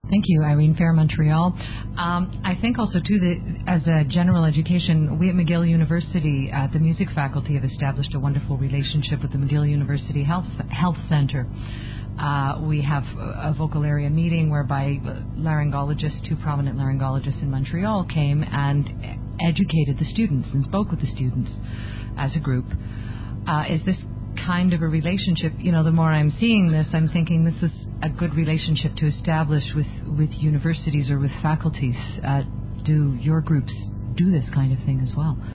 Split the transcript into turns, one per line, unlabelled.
Thank you, Irene Fair, Montreal. I think also, too, that as a general education, we at McGill University, at the music faculty, have established a wonderful relationship with the McGill University Health Center. We have a vocal area meeting whereby laryngologists, two prominent laryngologists in Montreal, came and educated the students and spoke with the students as a group. Is this kind of a relationship, the more I'm seeing this, I'm thinking this is a good relationship to establish with universities or with faculties. Do your groups do this kind of thing as well?